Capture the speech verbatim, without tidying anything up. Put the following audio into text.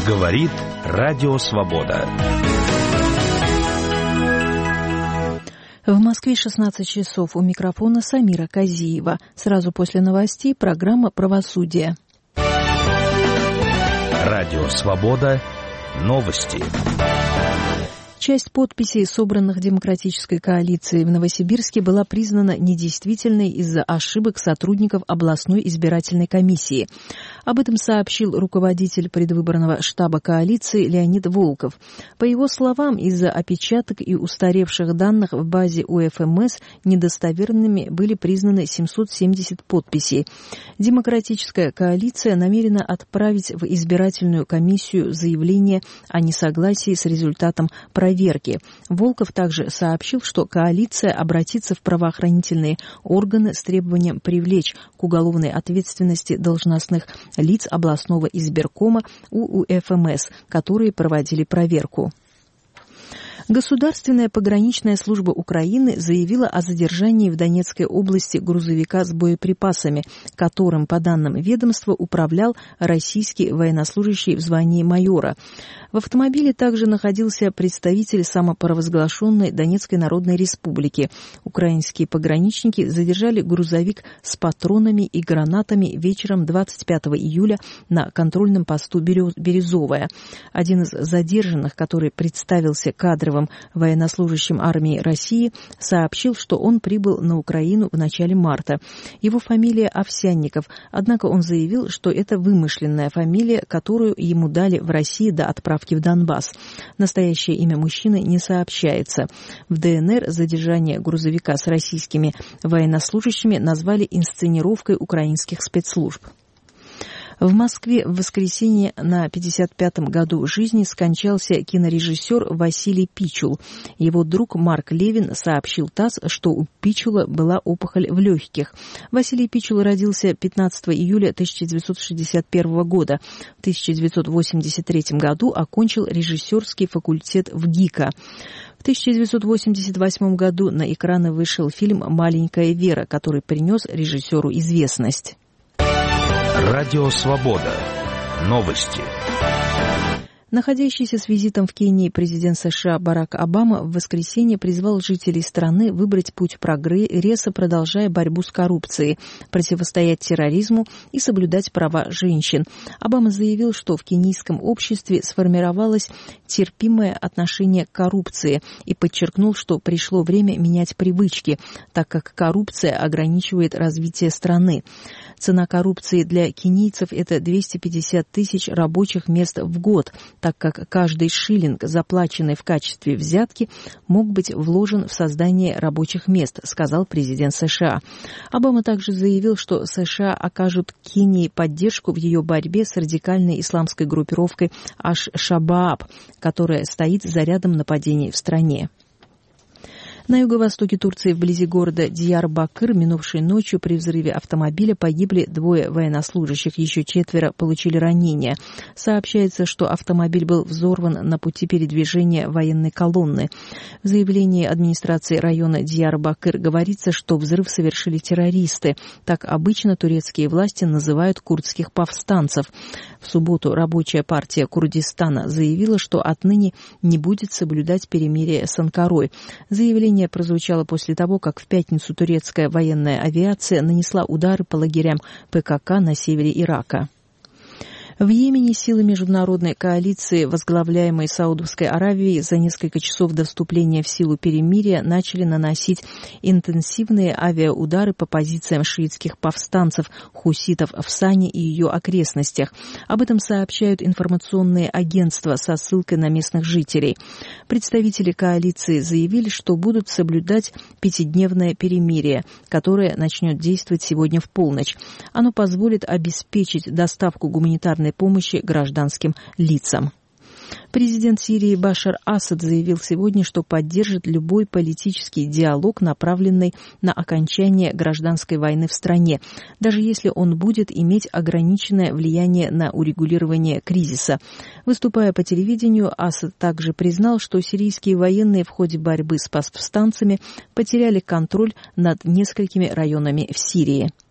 Говорит Радио Свобода. В Москве шестнадцать часов. У микрофона Самира Казиева. Сразу после новостей программа «Правосудие». Радио Свобода. Новости. Часть подписей, собранных Демократической коалицией в Новосибирске, была признана недействительной из-за ошибок сотрудников областной избирательной комиссии. Об этом сообщил руководитель предвыборного штаба коалиции Леонид Волков. По его словам, из-за опечаток и устаревших данных в базе У Эф Эм Эс недостоверными были признаны семьсот семьдесят подписей. Демократическая коалиция намерена отправить в избирательную комиссию заявление о несогласии с результатом проверки. Проверки. Волков также сообщил, что коалиция обратится в правоохранительные органы с требованием привлечь к уголовной ответственности должностных лиц областного избиркома У У Эф Эм Эс, которые проводили проверку. Государственная пограничная служба Украины заявила о задержании в Донецкой области грузовика с боеприпасами, которым, по данным ведомства, управлял российский военнослужащий в звании майора. В автомобиле также находился представитель самопровозглашенной Донецкой Народной Республики. Украинские пограничники задержали грузовик с патронами и гранатами вечером двадцать пятого июля на контрольном посту Березовая. Один из задержанных, который представился кадровым военнослужащим армии России, сообщил, что он прибыл на Украину в начале марта. Его фамилия Овсянников, однако он заявил, что это вымышленная фамилия, которую ему дали в России до отправки в Донбасс. Настоящее имя мужчины не сообщается. В Дэ Эн Эр задержание грузовика с российскими военнослужащими назвали инсценировкой украинских спецслужб. В Москве в воскресенье на пятьдесят пятом году жизни скончался кинорежиссер Василий Пичул. Его друг Марк Левин сообщил ТАСС, что у Пичула была опухоль в легких. Василий Пичул родился пятнадцатого июля тысяча девятьсот шестьдесят первого года. В тысяча девятьсот восемьдесят третьем году окончил режиссерский факультет в ГИКа. В тысяча девятьсот восемьдесят восьмом году на экраны вышел фильм «Маленькая Вера», который принес режиссеру известность. Радио Свобода. Новости. Находящийся с визитом в Кении президент США Барак Обама в воскресенье призвал жителей страны выбрать путь прогресса, продолжая борьбу с коррупцией, противостоять терроризму и соблюдать права женщин. Обама заявил, что в кенийском обществе сформировалось терпимое отношение к коррупции и подчеркнул, что пришло время менять привычки, так как коррупция ограничивает развитие страны. Цена коррупции для кенийцев – это двести пятьдесят тысяч рабочих мест в год, так как каждый шиллинг, заплаченный в качестве взятки, мог быть вложен в создание рабочих мест, сказал президент США. Обама также заявил, что США окажут Кении поддержку в ее борьбе с радикальной исламской группировкой Аш-Шабааб, которая стоит за рядом нападений в стране. На юго-востоке Турции, вблизи города Диярбакыр, минувшей ночью при взрыве автомобиля погибли двое военнослужащих, еще четверо получили ранения. Сообщается, что автомобиль был взорван на пути передвижения военной колонны. В заявлении администрации района Диярбакыр говорится, что взрыв совершили террористы. Так обычно турецкие власти называют курдских повстанцев. В субботу рабочая партия Курдистана заявила, что отныне не будет соблюдать перемирие с Анкарой. Заявление прозвучало после того, как в пятницу турецкая военная авиация нанесла удары по лагерям Пэ Ка Ка на севере Ирака. В Йемене силы международной коалиции, возглавляемой Саудовской Аравией, за несколько часов до вступления в силу перемирия начали наносить интенсивные авиаудары по позициям шиитских повстанцев, хуситов в Сане и ее окрестностях. Об этом сообщают информационные агентства со ссылкой на местных жителей. Представители коалиции заявили, что будут соблюдать пятидневное перемирие, которое начнет действовать сегодня в полночь. Оно позволит обеспечить доставку гуманитарной помощи гражданским лицам. Президент Сирии Башар Асад заявил сегодня, что поддержит любой политический диалог, направленный на окончание гражданской войны в стране, даже если он будет иметь ограниченное влияние на урегулирование кризиса. Выступая по телевидению, Асад также признал, что сирийские военные в ходе борьбы с повстанцами потеряли контроль над несколькими районами в Сирии.